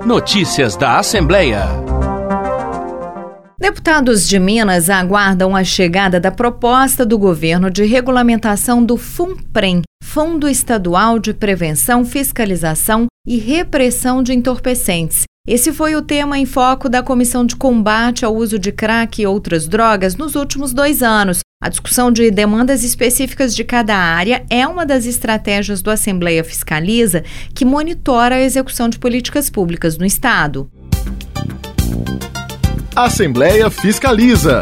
Notícias da Assembleia. Deputados de Minas aguardam a chegada da proposta do governo de regulamentação do FUNPREM, Fundo Estadual de Prevenção, Fiscalização e Repressão de Entorpecentes. Esse foi o tema em foco da Comissão de Combate ao Uso de Crack e outras drogas nos últimos 2 anos. A discussão de demandas específicas de cada área é uma das estratégias do Assembleia Fiscaliza, que monitora a execução de políticas públicas no Estado. Assembleia Fiscaliza.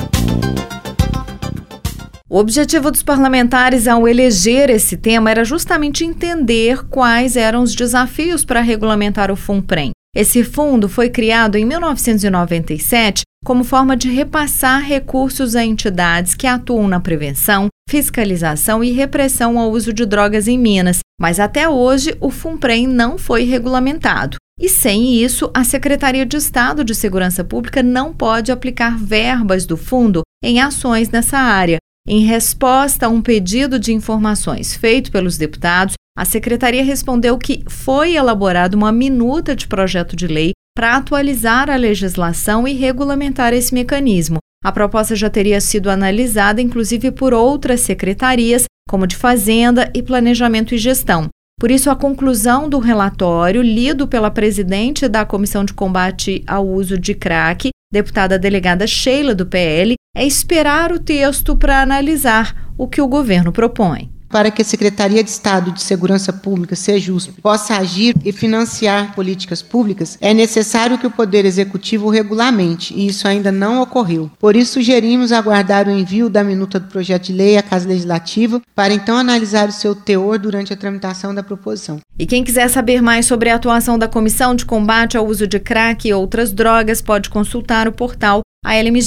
O objetivo dos parlamentares ao eleger esse tema era justamente entender quais eram os desafios para regulamentar o FUNPREM. Esse fundo foi criado em 1997 como forma de repassar recursos a entidades que atuam na prevenção, fiscalização e repressão ao uso de drogas em Minas, mas até hoje o FUNPREM não foi regulamentado. E sem isso, a Secretaria de Estado de Segurança Pública não pode aplicar verbas do fundo em ações nessa área. Em resposta a um pedido de informações feito pelos deputados, a Secretaria respondeu que foi elaborada uma minuta de projeto de lei para atualizar a legislação e regulamentar esse mecanismo. A proposta já teria sido analisada, inclusive, por outras secretarias, como de Fazenda e Planejamento e Gestão. Por isso, a conclusão do relatório, lido pela presidente da Comissão de Combate ao Uso de Crack, deputada delegada Sheila, do PL, é esperar o texto para analisar o que o governo propõe. Para que a Secretaria de Estado de Segurança Pública, SEJUSP, possa agir e financiar políticas públicas, é necessário que o Poder Executivo o regulamente, e isso ainda não ocorreu. Por isso, sugerimos aguardar o envio da minuta do projeto de lei à Casa Legislativa, para então analisar o seu teor durante a tramitação da proposição. E quem quiser saber mais sobre a atuação da Comissão de Combate ao Uso de Crack e outras drogas, pode consultar o portal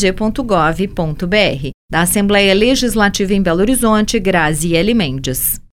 almg.gov.br. Da Assembleia Legislativa em Belo Horizonte, Graziele Mendes.